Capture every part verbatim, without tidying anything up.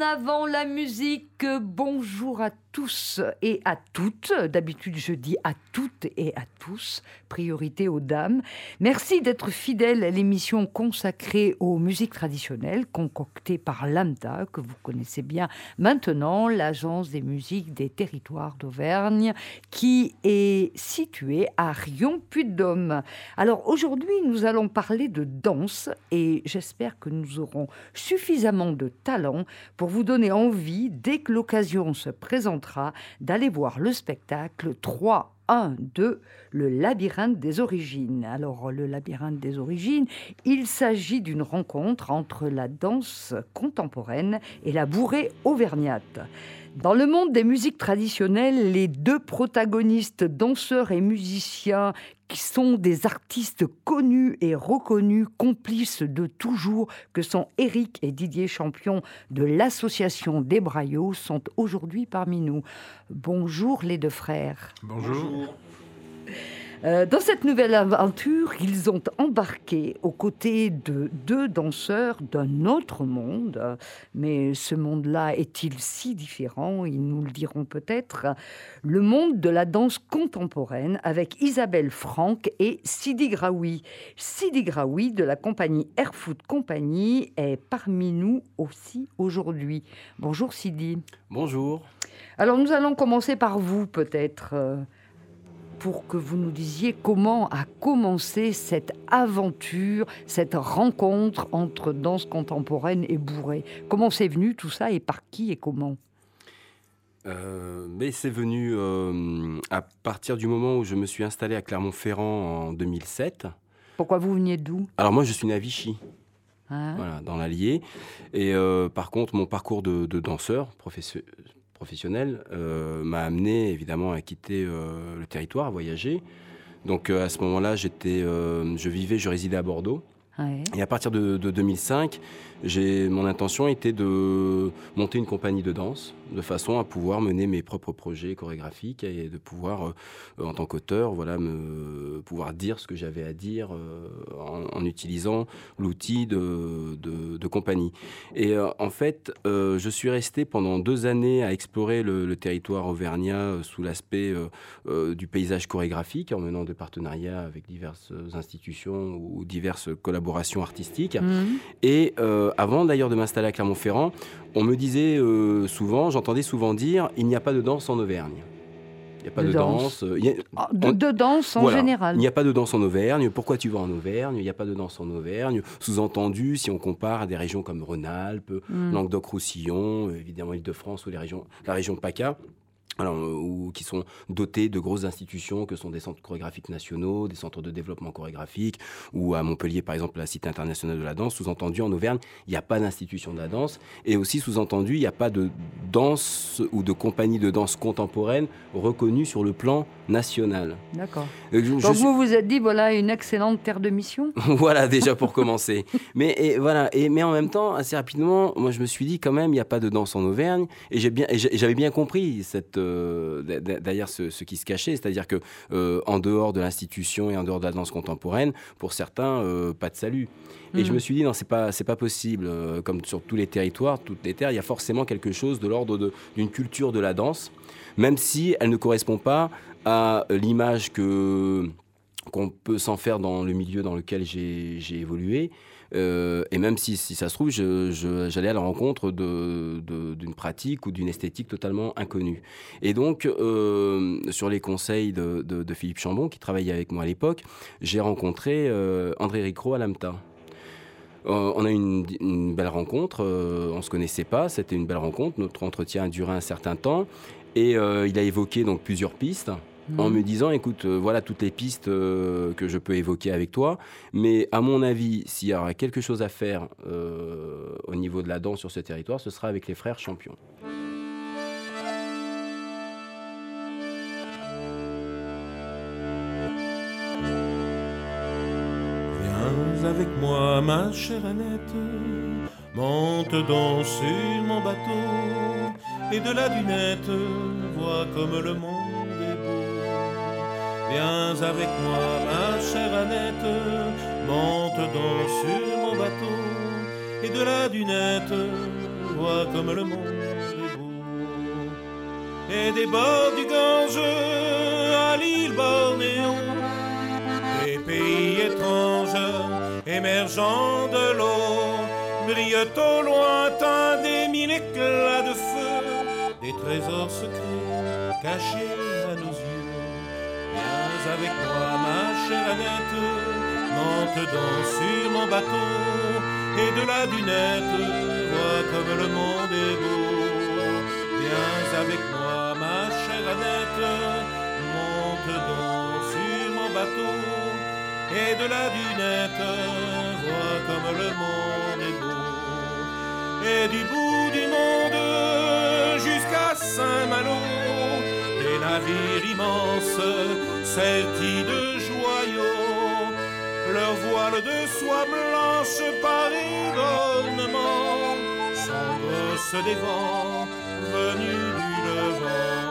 avant la musique, bonjour à tous et à toutes. D'habitude, je dis à toutes et à tous, priorité aux dames. Merci d'être fidèles à l'émission consacrée aux musiques traditionnelles, concoctée par l'AMTA, que vous connaissez bien maintenant, l'Agence des musiques des territoires d'Auvergne, qui est située à Riom-Puy-de-Dôme. Alors aujourd'hui, nous allons parler de danse et j'espère que nous aurons suffisamment de talent pour vous donner envie, dès que l'occasion se présentera, d'aller voir le spectacle trois, un, deux, le labyrinthe des origines. Alors, le labyrinthe des origines, il s'agit d'une rencontre entre la danse contemporaine et la bourrée auvergnate. Dans le monde des musiques traditionnelles, les deux protagonistes, danseurs et musiciens, qui sont des artistes connus et reconnus, complices de toujours, que sont Éric et Didier Champion de l'association des Braillots, sont aujourd'hui parmi nous. Bonjour les deux frères. Bonjour. Euh, dans cette nouvelle aventure, ils ont embarqué aux côtés de deux danseurs d'un autre monde. Mais ce monde-là est-il si différent? Ils nous le diront peut-être. Le monde de la danse contemporaine avec Isabelle Franck et Sidi Graoui. Sidi Graoui de la compagnie Airfoot Company est parmi nous aussi aujourd'hui. Bonjour Sidi. Bonjour. Alors nous allons commencer par vous peut-être. Euh, pour que vous nous disiez comment a commencé cette aventure, cette rencontre entre danse contemporaine et bourrée. Comment c'est venu tout ça et par qui et comment ? euh, mais c'est venu euh, à partir du moment où je me suis installé à Clermont-Ferrand en deux mille sept. Pourquoi vous veniez d'où ? Alors moi je suis né à Vichy, hein voilà, dans l'Allier. Et euh, par contre mon parcours de, de danseur professionnel, professionnel euh, m'a amené évidemment à quitter euh, le territoire, à voyager. Donc euh, à ce moment-là, j'étais, euh, je vivais, je résidais à Bordeaux. Ouais. Et à partir de, de deux mille cinq, j'ai, mon intention était de monter une compagnie de danse, de façon à pouvoir mener mes propres projets chorégraphiques et de pouvoir, euh, en tant qu'auteur, voilà, me, pouvoir dire ce que j'avais à dire euh, en, en utilisant l'outil de, de, de compagnie. Et euh, en fait, euh, je suis resté pendant deux années à explorer le, le territoire auvergnat euh, sous l'aspect euh, euh, du paysage chorégraphique, en menant des partenariats avec diverses institutions ou diverses collaborations artistiques. Mmh. Et euh, avant d'ailleurs de m'installer à Clermont-Ferrand, on me disait euh, souvent, j'entendais souvent dire, il n'y a pas de danse en Auvergne. Il n'y a pas de, de danse. danse euh, a, de, on, de danse en voilà, général. Il n'y a pas de danse en Auvergne. Pourquoi tu vas en Auvergne ? Il n'y a pas de danse en Auvergne. Sous-entendu, si on compare à des régions comme Rhône-Alpes, mmh. Languedoc-Roussillon, évidemment Île-de-France ou les régions, la région PACA. Alors, euh, ou qui sont dotés de grosses institutions que sont des centres chorégraphiques nationaux, des centres de développement chorégraphique, ou à Montpellier, par exemple, la Cité internationale de la danse. Sous-entendu, en Auvergne, il n'y a pas d'institution de la danse. Et aussi, sous-entendu, il n'y a pas de danse ou de compagnie de danse contemporaine reconnue sur le plan national. D'accord. Euh, je, Donc, je vous suis... vous êtes dit, voilà, une excellente terre de mission. Voilà, déjà pour commencer. mais, et, voilà, et, mais en même temps, assez rapidement, moi, je me suis dit, quand même, il n'y a pas de danse en Auvergne. Et, j'ai bien, et j'avais bien compris cette... d'ailleurs ce, ce qui se cachait, c'est-à-dire que euh, en dehors de l'institution et en dehors de la danse contemporaine, pour certains, euh, pas de salut. Et mmh. je me suis dit non, c'est pas c'est pas possible. Euh, comme sur tous les territoires, toutes les terres, il y a forcément quelque chose de l'ordre de, d'une culture de la danse, même si elle ne correspond pas à l'image que qu'on peut s'en faire dans le milieu dans lequel j'ai, j'ai évolué. Euh, et même si, si ça se trouve, je, je, j'allais à la rencontre de, de, d'une pratique ou d'une esthétique totalement inconnue. Et donc, euh, sur les conseils de, de, de Philippe Chambon, qui travaillait avec moi à l'époque, j'ai rencontré euh, André Ricro à l'AMTA. Euh, on a eu une, une belle rencontre, euh, on ne se connaissait pas, c'était une belle rencontre, notre entretien a duré un certain temps, et euh, il a évoqué donc plusieurs pistes, Mmh. en me disant, écoute, euh, voilà toutes les pistes euh, que je peux évoquer avec toi, mais à mon avis, s'il y aura quelque chose à faire euh, au niveau de la danse sur ce territoire, ce sera avec les frères Champion. Viens avec moi, ma chère Annette, monte donc sur mon bateau, et de la dunette, vois comme le monde. Viens avec moi, ma chère Annette, monte donc sur mon bateau, et de la dunette, vois comme le monde est beau. Et des bords du Gange à l'île Bornéo, des pays étranges émergeant de l'eau, brillent au lointain des mille éclats de feu, des trésors secrets cachés à nos yeux. Viens avec moi, ma chère Annette, monte donc sur mon bateau, et de la dunette, vois comme le monde est beau. Viens avec moi, ma chère Annette, monte donc sur mon bateau, et de la dunette, vois comme le monde est beau. Et du bout du monde jusqu'à Saint-Malo, des navires immenses sertis de joyaux, leurs voiles de soie blanche parées d'ornements s'engrossent des vents venus du Levant.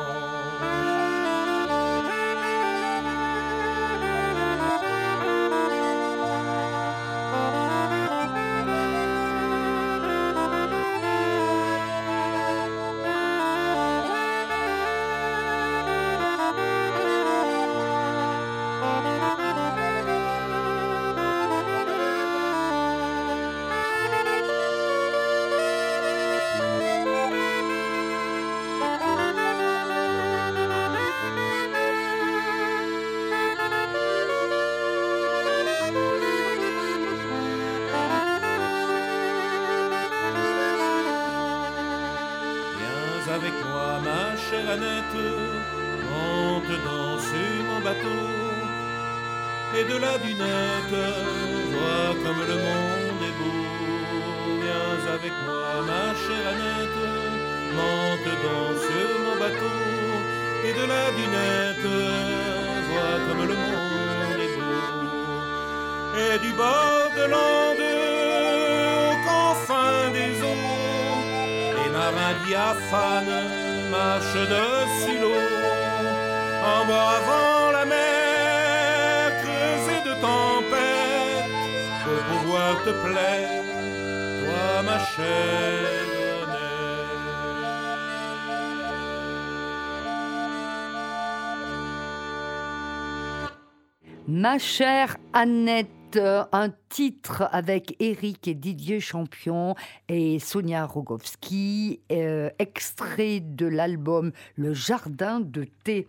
Avec moi, ma chère Annette, monte dans sur mon bateau, et de la dunette, vois comme le monde est beau. Viens avec moi, ma chère Annette, monte dans sur mon bateau, et de la dunette, vois comme le monde est beau. Et du bord de l'Ande aux confins des eaux, les marins diaphanes marchent dessus l'eau, en bravant la mer creusée de tempêtes, pour pouvoir te plaire, toi ma chère Annette. Ma chère Annette, un titre avec Éric et Didier Champion et Sonia Rogowski, euh, extrait de l'album Le Jardin de thé.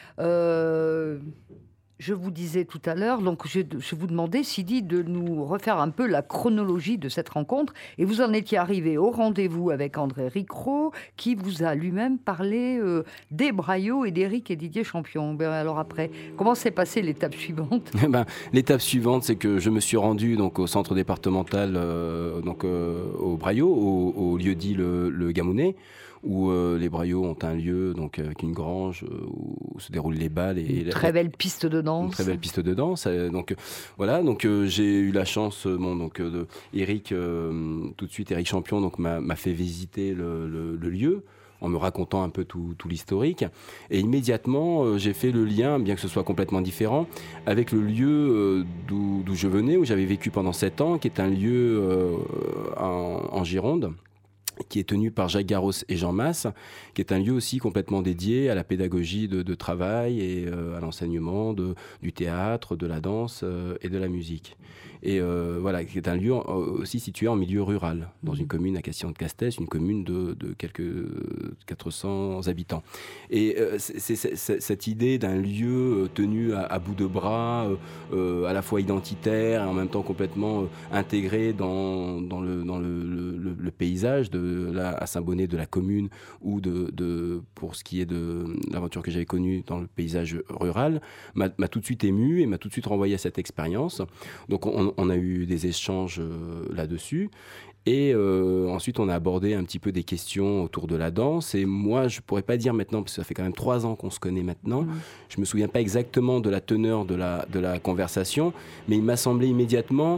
Euh, je vous disais tout à l'heure, donc je, je vous demandais, Sidi, de nous refaire un peu la chronologie de cette rencontre. Et vous en étiez arrivé au rendez-vous avec André Ricrot, qui vous a lui-même parlé euh, des Braillots et d'Éric et Didier Champion. Ben alors après, comment s'est passée l'étape suivante? ben, L'étape suivante, c'est que je me suis rendu donc, au centre départemental, euh, donc, euh, au Braillot, au, au lieu dit le, le Gamounet, où euh, les Braillots ont un lieu donc, avec une grange euh, où se déroulent les balles. Et, une et très la, belle piste de danse. Une très belle piste de danse. Euh, donc, voilà, donc, euh, j'ai eu la chance, euh, bon, donc, euh, de, Éric, euh, tout de suite, Éric Champion donc, m'a, m'a fait visiter le, le, le lieu, en me racontant un peu tout, tout l'historique. Et immédiatement, euh, j'ai fait le lien, bien que ce soit complètement différent, avec le lieu euh, d'où, d'où je venais, où j'avais vécu pendant sept ans, qui est un lieu euh, en, en Gironde, qui est tenu par Jacques Garros et Jean Masse, qui est un lieu aussi complètement dédié à la pédagogie de, de travail et euh, à l'enseignement de, du théâtre, de la danse euh, et de la musique. Et euh, voilà, qui est un lieu aussi situé en milieu rural, dans une commune à Castillon-de-Castès, une commune de, de quelques quatre cents habitants. Et euh, c'est, c'est, c'est cette idée d'un lieu tenu à, à bout de bras, euh, à la fois identitaire et en même temps complètement euh, intégré dans, dans, le, dans le, le, le paysage de là, à Saint-Bonnet de la commune, ou de, de, pour ce qui est de l'aventure que j'avais connue dans le paysage rural, m'a, m'a tout de suite ému et m'a tout de suite renvoyé à cette expérience. Donc on On a eu des échanges euh, là-dessus. Et euh, ensuite, on a abordé un petit peu des questions autour de la danse. Et moi, je ne pourrais pas dire maintenant, parce que ça fait quand même trois ans qu'on se connaît maintenant. Mmh. Je ne me souviens pas exactement de la teneur de la, de la conversation, mais il m'a semblé immédiatement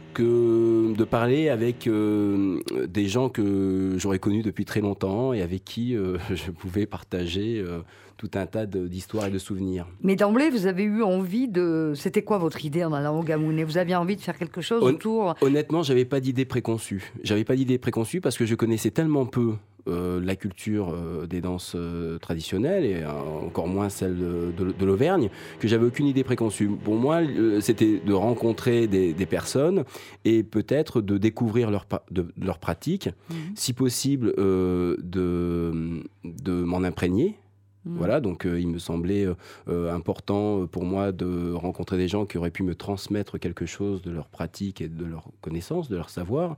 que de parler avec euh, des gens que j'aurais connus depuis très longtemps et avec qui euh, je pouvais partager euh, tout un tas de, d'histoires et de souvenirs. Mais d'emblée, vous avez eu envie de... C'était quoi votre idée en allant au Gamouné? Vous aviez envie de faire quelque chose Hon- autour... Honnêtement, j'avais pas d'idée préconçue. J'avais pas d'idée préconçue parce que je connaissais tellement peu euh, la culture euh, des danses euh, traditionnelles et euh, encore moins celle de, de- de l'Auvergne que j'avais aucune idée préconçue. Pour moi, euh, c'était de rencontrer des, des personnes et peut-être de découvrir leur, pa- de, leur pratique, Mhm. si possible euh, de, de m'en imprégner. Mhm. Voilà, donc euh, il me semblait euh, euh, important pour moi de rencontrer des gens qui auraient pu me transmettre quelque chose de leur pratique et de leur connaissance, de leur savoir.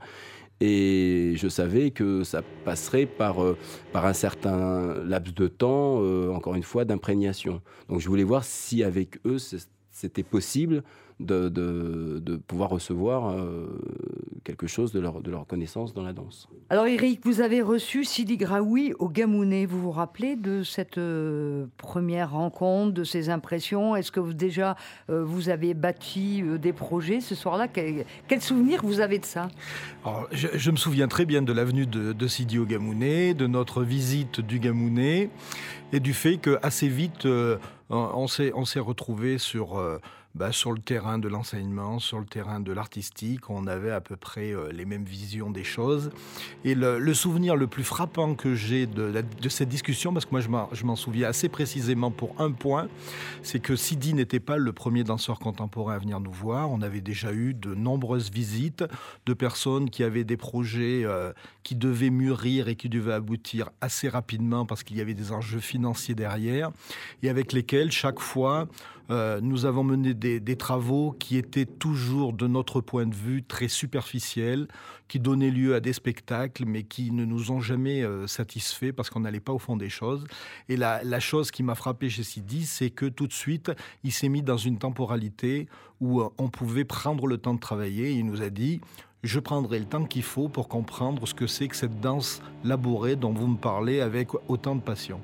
Et je savais que ça passerait par, euh, par un certain laps de temps, euh, encore une fois, d'imprégnation. Donc je voulais voir si avec eux, c'est- c'était possible de, de, de pouvoir recevoir euh, quelque chose de leur, de leur connaissance dans la danse. Alors Eric, vous avez reçu Sidi Graoui au Gamouné. Vous vous rappelez de cette euh, première rencontre, de ces impressions? Est-ce que vous, déjà euh, vous avez bâti euh, des projets ce soir-là? Quel, quel souvenir vous avez de ça? Alors, je, je me souviens très bien de l'avenue de, de Sidi au Gamouné, de notre visite du Gamouné et du fait qu'assez vite, euh, on s'est, on s'est retrouvés sur, euh, bah, sur le terrain de l'enseignement, sur le terrain de l'artistique. On avait à peu près euh, les mêmes visions des choses. Et le, le souvenir le plus frappant que j'ai de, la- de cette discussion, parce que moi je m'en, je m'en souviens assez précisément pour un point, c'est que Sidi n'était pas le premier danseur contemporain à venir nous voir. On avait déjà eu de nombreuses visites de personnes qui avaient des projets euh, qui devaient mûrir et qui devaient aboutir assez rapidement parce qu'il y avait des enjeux financiers derrière et avec lesquels chaque fois euh, nous avons mené des, des travaux qui étaient toujours de notre point de vue très superficiels, qui donnaient lieu à des spectacles mais qui ne nous ont jamais euh, satisfaits parce qu'on n'allait pas au fond des choses. Et la, la chose qui m'a frappé chez Sidi, c'est que tout de suite il s'est mis dans une temporalité où euh, on pouvait prendre le temps de travailler. Il nous a dit: je prendrai le temps qu'il faut pour comprendre ce que c'est que cette danse labourée dont vous me parlez avec autant de passion.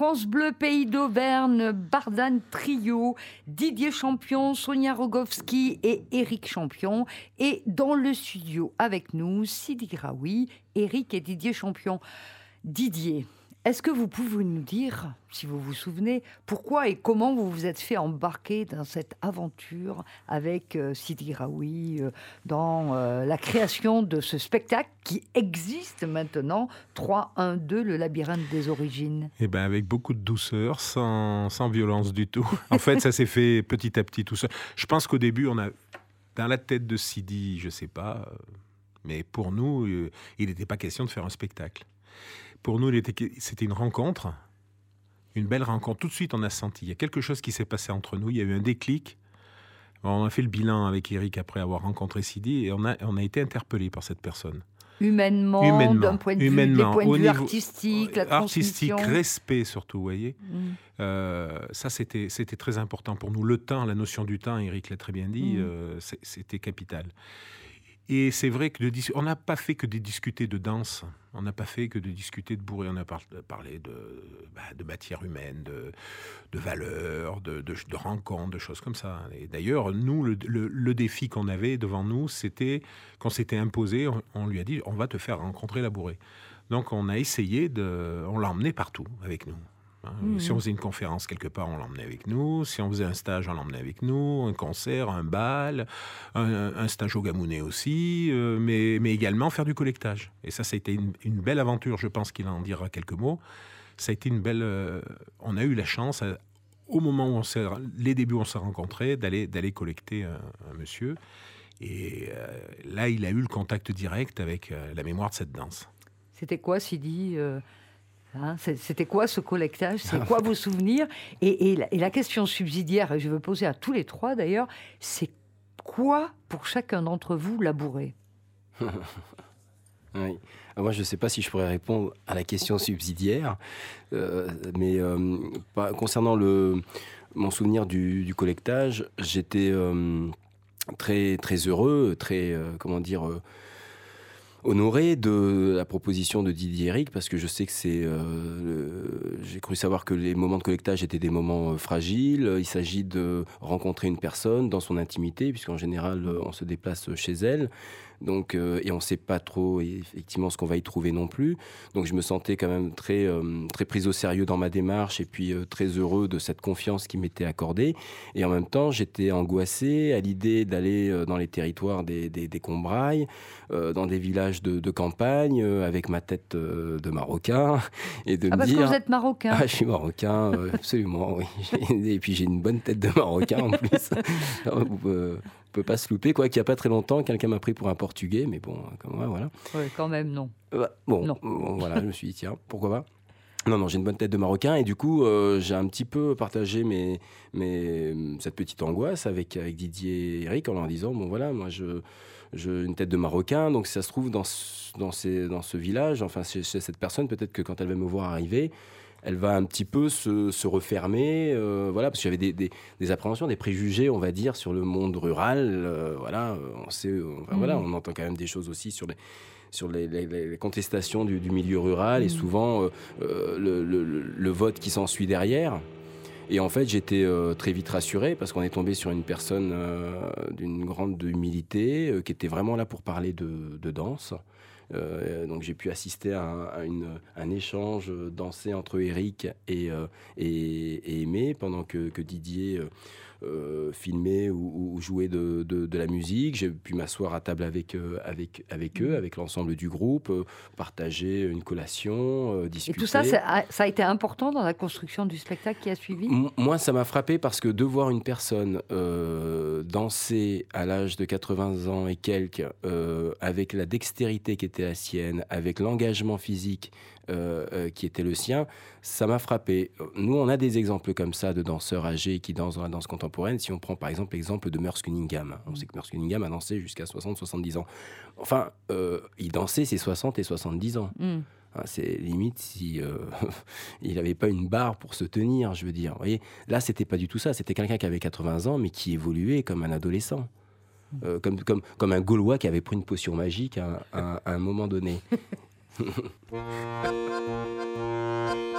France Bleu Pays d'Auvergne, Bardane Trio, Didier Champion, Sonia Rogowski et Éric Champion. Et dans le studio avec nous, Sidi Graoui, Éric et Didier Champion. Didier, est-ce que vous pouvez nous dire, si vous vous souvenez, pourquoi et comment vous vous êtes fait embarquer dans cette aventure avec euh, Sidi Graoui, euh, dans euh, la création de ce spectacle qui existe maintenant, trois un deux, le labyrinthe des origines? Eh bien, avec beaucoup de douceur, sans, sans violence du tout. En fait, ça s'est fait petit à petit tout seul. Je pense qu'au début, on a, dans la tête de Sidi, je ne sais pas, euh, mais pour nous, euh, il n'était pas question de faire un spectacle. Pour nous, il était, c'était une rencontre, une belle rencontre. Tout de suite, on a senti, il y a quelque chose qui s'est passé entre nous, il y a eu un déclic. On a fait le bilan avec Éric après avoir rencontré Sidi et on a, on a été interpellés par cette personne. Humainement, humainement d'un point de vue, humainement, des points de au vue niveau, artistiques, la artistique, transmission. respect surtout, vous voyez. Mm. Euh, ça, c'était, c'était très important pour nous. Le temps, la notion du temps, Éric l'a très bien dit, Mm. euh, c'est, c'était capital. Et c'est vrai que de dis- on n'a pas fait que de discuter de danse, on n'a pas fait que de discuter de bourrée, on a par- parlé de, bah, de matière humaine, de, de valeurs, de, de, de rencontres, de choses comme ça. Et d'ailleurs, nous, le, le, le défi qu'on avait devant nous, c'était qu'on s'était imposé, on, on lui a dit, on va te faire rencontrer la bourrée. Donc on a essayé de, on l'a emmené partout avec nous. Hein. Mmh. Si on faisait une conférence quelque part, on l'emmenait avec nous. Si on faisait un stage, on l'emmenait avec nous. Un concert, un bal, un, un stage au Gamounet aussi, euh, mais, mais également faire du collectage. Et ça, ça a été une, une belle aventure. Je pense qu'il en dira quelques mots. Ça a été une belle... Euh, on a eu la chance, euh, au moment où on s'est... Les débuts où on s'est rencontrés, d'aller, d'aller collecter un, un monsieur. Et euh, là, il a eu le contact direct avec euh, la mémoire de cette danse. C'était quoi, Sidi euh, hein, c'est- C'était quoi ce collectage? C'est quoi vos souvenirs? et, et, la, et la question subsidiaire, et je veux poser à tous les trois d'ailleurs, c'est quoi pour chacun d'entre vous la bourrée? Oui. Alors moi, je ne sais pas si je pourrais répondre à la question subsidiaire, euh, mais euh, pas- concernant le, mon souvenir du, du collectage, j'étais euh, très, très heureux, très, euh, comment dire, euh, honoré de la proposition de Didier Éric, parce que je sais que c'est... euh, le- j'ai cru savoir que les moments de collectage étaient des moments euh, fragiles. Il s'agit de rencontrer une personne dans son intimité, puisqu'en général, euh, on se déplace chez elle. Donc, euh, et on ne sait pas trop effectivement ce qu'on va y trouver non plus. Donc je me sentais quand même très, euh, très pris au sérieux dans ma démarche et puis euh, très heureux de cette confiance qui m'était accordée. Et en même temps, j'étais angoissé à l'idée d'aller euh, dans les territoires des, des, des Combrailles, euh, dans des villages de, de campagne, euh, avec ma tête euh, de Marocain. Et de Ah, me parce dire... que vous êtes marocain. Ah, je suis marocain, euh, absolument, oui. Et puis j'ai une bonne tête de marocain en plus. Alors, vous, euh, on peut pas se louper, quoi. Qu'il y a pas très longtemps, quelqu'un m'a pris pour un Portugais, mais bon, comme moi, voilà. Ouais, quand même, non. Euh, bon, Non. bon, voilà, je me suis dit, tiens, pourquoi pas. Non, non, j'ai une bonne tête de marocain et du coup, euh, j'ai un petit peu partagé mes, mes, cette petite angoisse avec, avec Didier et Éric en leur disant, bon voilà, moi, je, je, une tête de marocain, donc si ça se trouve dans ce, dans ces, dans ce village, enfin, chez, chez cette personne, peut-être que quand elle va me voir arriver, elle va un petit peu se, se refermer, euh, voilà, parce que j'avais des, des, des appréhensions, des préjugés, on va dire, sur le monde rural. Euh, voilà, on sait, enfin, Mmh. voilà, on entend quand même des choses aussi sur les, sur les, les, les contestations du, du milieu rural Mmh. et souvent euh, euh, le, le, le vote qui s'ensuit derrière. Et en fait, j'étais euh, très vite rassuré parce qu'on est tombé sur une personne euh, d'une grande humilité euh, qui était vraiment là pour parler de, de danse. Euh, donc j'ai pu assister à un, à une, un échange dansé entre Éric et, euh, et, et Aimé pendant que, que Didier euh, euh, filmait ou, ou jouait de, de, de la musique. J'ai pu m'asseoir à table avec, euh, avec, avec eux, avec l'ensemble du groupe, euh, partager une collation, euh, Et discuter. tout ça, ça a, ça a été important dans la construction du spectacle qui a suivi? M- Moi, ça m'a frappé parce que de voir une personne euh, danser à l'âge de quatre-vingts ans et quelques, euh, avec la dextérité qui était la sienne, avec l'engagement physique euh, euh, qui était le sien, ça m'a frappé. Nous, on a des exemples comme ça de danseurs âgés qui dansent dans la danse contemporaine. Si on prend par exemple l'exemple de Merce Cunningham, on sait que Merce Cunningham a dansé jusqu'à soixante à soixante-dix ans. Enfin, euh, il dansait ses soixante et soixante-dix ans. Mmh. Hein, c'est limite si euh, il n'avait pas une barre pour se tenir, je veux dire. Vous voyez, là, c'était pas du tout ça. C'était quelqu'un qui avait quatre-vingts ans, mais qui évoluait comme un adolescent. Euh, comme, comme, comme un Gaulois qui avait pris une potion magique à, à- à un moment donné.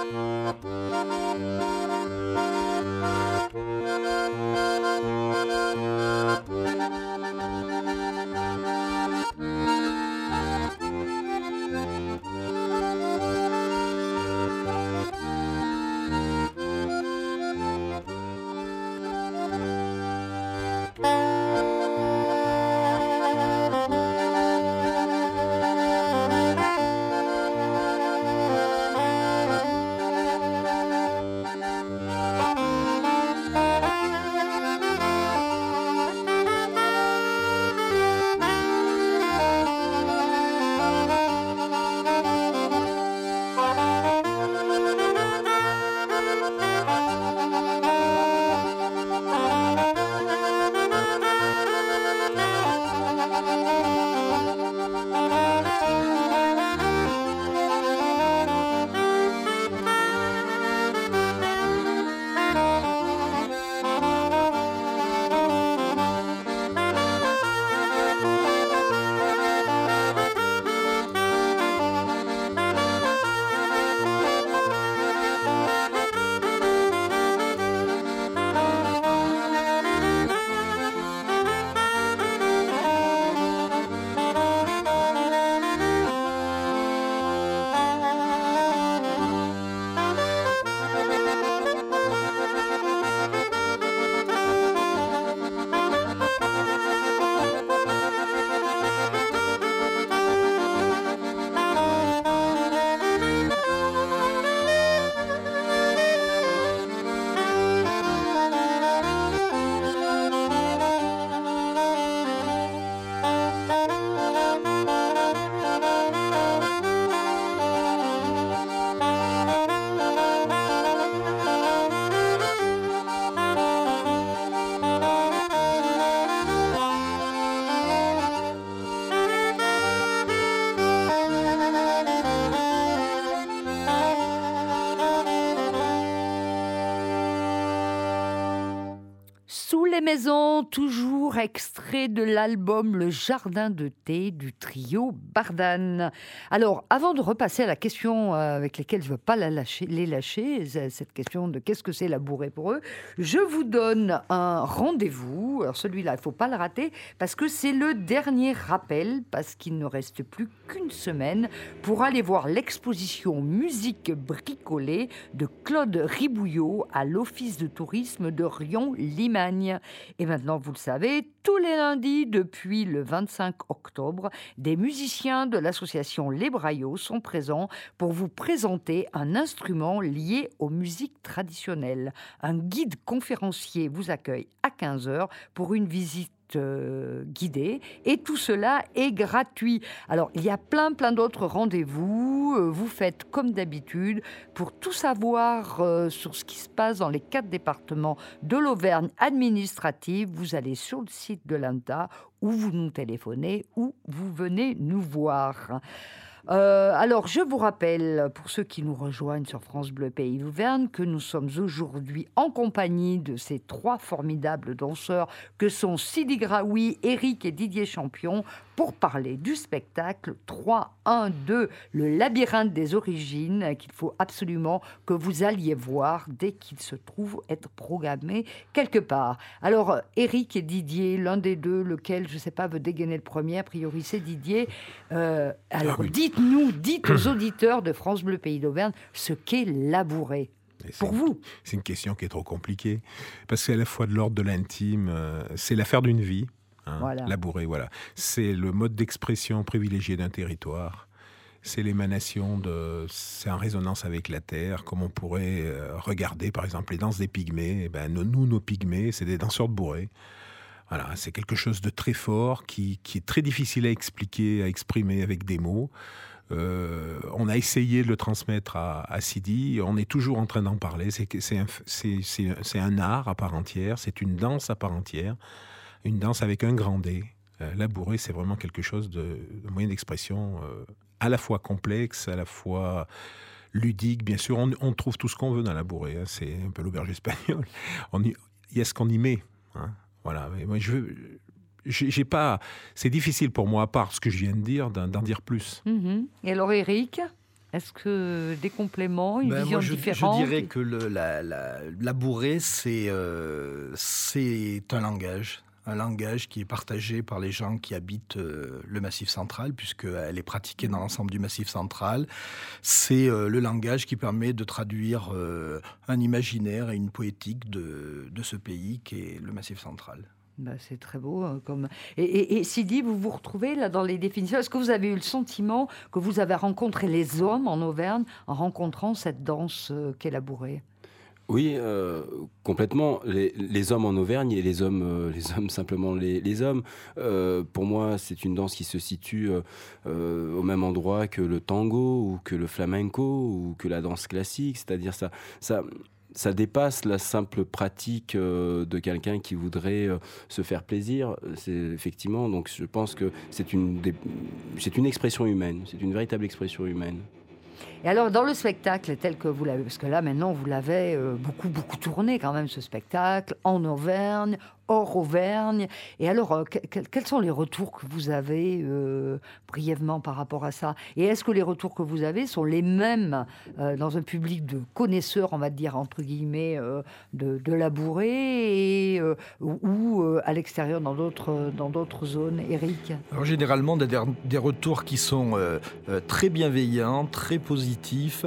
Les maisons, toujours extrait de l'album Le Jardin de thé du trio Bardane. Alors, avant de repasser à la question avec laquelle je ne veux pas la lâcher, les lâcher, cette question de qu'est-ce que c'est la bourrée pour eux, je vous donne un rendez-vous. Alors celui-là, il ne faut pas le rater parce que c'est le dernier rappel, parce qu'il ne reste plus qu'une semaine pour aller voir l'exposition Musique bricolée de Claude Ribouillot à l'Office de tourisme de Rion-Limagne. Et maintenant, vous le savez, tous les lundis, depuis le vingt-cinq octobre, des musiciens de l'association Les Braillots sont présents pour vous présenter un instrument lié aux musiques traditionnelles. Un guide conférencier vous accueille à quinze heures pour une visite Euh, guidée, et tout cela est gratuit. Alors, il y a plein, plein d'autres rendez-vous. Euh, vous faites comme d'habitude. Pour tout savoir euh, sur ce qui se passe dans les quatre départements de l'Auvergne administrative, vous allez sur le site de l'A N T A, ou vous nous téléphonez, ou vous venez nous voir. Euh, alors, je vous rappelle, pour ceux qui nous rejoignent sur France Bleu Pays d'Auvergne, que nous sommes aujourd'hui en compagnie de ces trois formidables danseurs que sont Sidi Graoui, Eric et Didier Champion, pour parler du spectacle trois un deux, le labyrinthe des origines, qu'il faut absolument que vous alliez voir dès qu'il se trouve être programmé quelque part. Alors, Eric et Didier, l'un des deux, lequel, je ne sais pas, veut dégainer le premier, a priori c'est Didier. Euh, alors, ah oui. dites-nous, dites aux auditeurs de France Bleu Pays d'Auvergne ce qu'est la bourrée. Pour une, vous. C'est une question qui est trop compliquée, parce que c'est à la fois de l'ordre de l'intime, euh, c'est l'affaire d'une vie. Hein, voilà. La bourrée, voilà. C'est le mode d'expression privilégié d'un territoire. C'est l'émanation de... C'est en résonance avec la terre, comme on pourrait euh, regarder, par exemple, les danses des pygmées. Eh ben, nous, nous, nos pygmées, c'est des danseurs de bourrée. Voilà, c'est quelque chose de très fort, qui, qui est très difficile à expliquer, à exprimer avec des mots. Euh, on a essayé de le transmettre à, à Sidi, on est toujours en train d'en parler. C'est, c'est, un, c'est, c'est, c'est un art à part entière, c'est une danse à part entière. Une danse avec un grand D. Euh, la bourrée, c'est vraiment quelque chose de, de moyen d'expression euh, à la fois complexe, à la fois ludique. Bien sûr, on, on trouve tout ce qu'on veut dans la bourrée. Hein. C'est un peu l'auberge espagnole. Il y a ce qu'on y met. Hein. Voilà. Mais moi, je veux, j'ai, j'ai pas. C'est difficile pour moi, à part ce que je viens de dire, d'en, d'en dire plus. Mmh. Et alors, Eric, Est-ce que des compléments, une Ben, vision moi, je, différente? je dirais que le, la, la, la bourrée, c'est, euh, c'est un langage. Un langage qui est partagé par les gens qui habitent euh, le Massif central, puisqu'elle est pratiquée dans l'ensemble du Massif central. C'est euh, le langage qui permet de traduire euh, un imaginaire et une poétique de, de ce pays qui est le Massif central. Ben, c'est très beau. Hein, comme... et, et, et Sidi, vous vous retrouvez là dans les définitions. Est-ce que vous avez eu le sentiment que vous avez rencontré les hommes en Auvergne en rencontrant cette danse euh, qu'est la bourrée? Oui, euh, complètement. Les, les hommes en Auvergne et les hommes, euh, les hommes simplement les, les hommes. Euh, pour moi, c'est une danse qui se situe euh, euh, au même endroit que le tango ou que le flamenco ou que la danse classique. C'est-à-dire ça, ça, ça dépasse la simple pratique euh, de quelqu'un qui voudrait euh, se faire plaisir. C'est effectivement. Donc, je pense que c'est une, des, c'est une expression humaine. C'est une véritable expression humaine. Et alors, dans le spectacle tel que vous l'avez, parce que là, maintenant, vous l'avez euh, beaucoup, beaucoup tourné quand même, ce spectacle, en Auvergne, hors Auvergne. Et alors, euh, que, quels sont les retours que vous avez euh, brièvement par rapport à ça? Et est-ce que les retours que vous avez sont les mêmes euh, dans un public de connaisseurs, on va dire, entre guillemets, euh, de, de la bourrée, et, euh, ou euh, à l'extérieur, dans d'autres, dans d'autres zones, Éric? Alors, généralement, des, des retours qui sont euh, euh, très bienveillants, très positifs,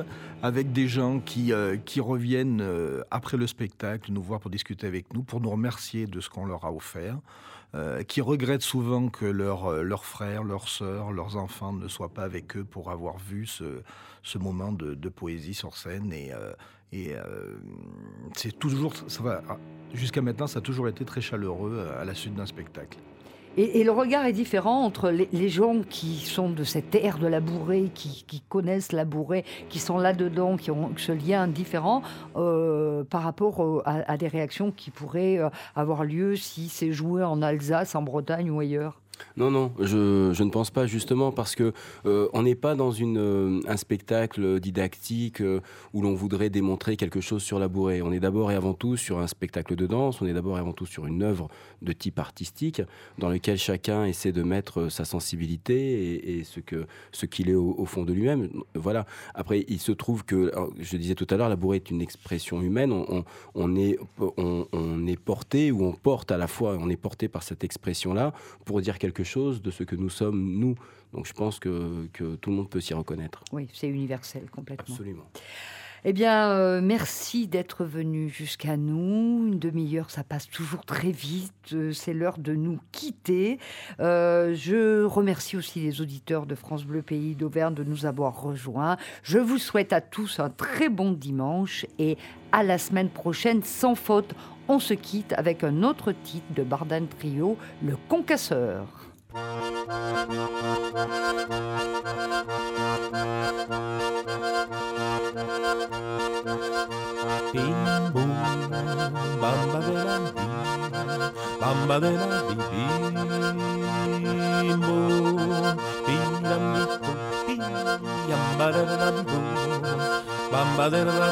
avec des gens qui, euh, qui reviennent euh, après le spectacle nous voir pour discuter avec nous, pour nous remercier de ce qu'on leur a offert, euh, qui regrettent souvent que leurs leur frères, leurs sœurs, leurs enfants ne soient pas avec eux pour avoir vu ce, ce moment de, de poésie sur scène. Et, euh, et euh, c'est toujours, ça va, jusqu'à maintenant, ça a toujours été très chaleureux à la suite d'un spectacle. Et, et le regard est différent entre les, les gens qui sont de cette ère de la bourrée, qui, qui connaissent la bourrée, qui sont là-dedans, qui ont ce lien différent euh, par rapport euh, à, à des réactions qui pourraient euh, avoir lieu si c'est joué en Alsace, en Bretagne ou ailleurs. Non, non, je, je ne pense pas, justement, parce que euh, on n'est pas dans une, euh, un spectacle didactique euh, où l'on voudrait démontrer quelque chose sur la bourrée. On est d'abord et avant tout sur un spectacle de danse, on est d'abord et avant tout sur une œuvre de type artistique dans lequel chacun essaie de mettre sa sensibilité et, et ce, que, ce qu'il est au, au fond de lui-même. Voilà. Après, il se trouve que, je disais tout à l'heure, la bourrée est une expression humaine. On, on, on, est, on, on est porté, ou on porte à la fois, on est porté par cette expression-là pour dire quelque chose de ce que nous sommes, nous. Donc je pense que, que tout le monde peut s'y reconnaître. Oui, c'est universel, complètement. Absolument. Eh bien, euh, merci d'être venu jusqu'à nous. Une demi-heure, ça passe toujours très vite. Euh, c'est l'heure de nous quitter. Euh, je remercie aussi les auditeurs de France Bleu Pays d'Auvergne de nous avoir rejoints. Je vous souhaite à tous un très bon dimanche et à la semaine prochaine, sans faute. On se quitte avec un autre titre de Bardane Trio, Le Concasseur. Bim boum, bamba de la bim, bamba de la bim, bim boum, bim dam bim, yamba de la bim, bamba de la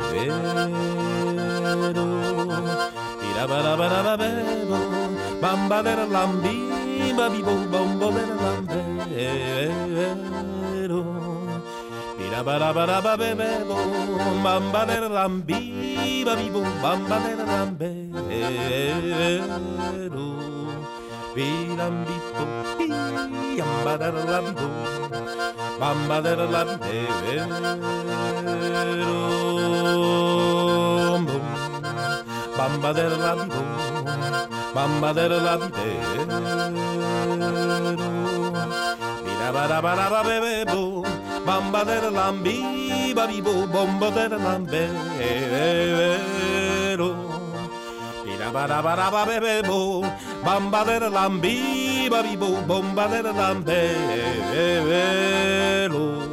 bim, ira bara bara bara bamba de la bim, babi bom bombo de la bim. Ba ba ba ba ba ba bamba de rambi ba bi bum bamba de rambe ro bi rambi bum bi yamba de rambi bamba de rambe ro bum bamba de rambi bamba de rambe ro bi ba ba ba ba ba ba bamba de lambi, babi bo, bomba de lambero. Ira bara bara ba bebe bo, bamba de lambi, babi bo, bomba de lambero.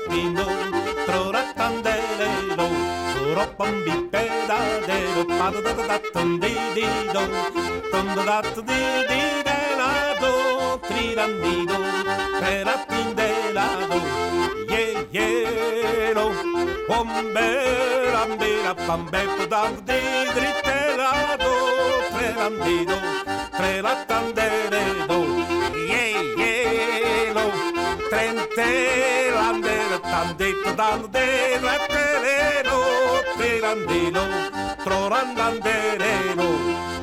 tino, troratandelelo, tropambipedadelo, padadadatandidido, tondadatandididelado, trirandido, teratindelado, ye yelo, ombelambira, pambepodandidritelado, trerandido, trelatandelelo, ye yelo, trentelandelo, tandito dandelatelelo, trerandelo, trorandandelelo.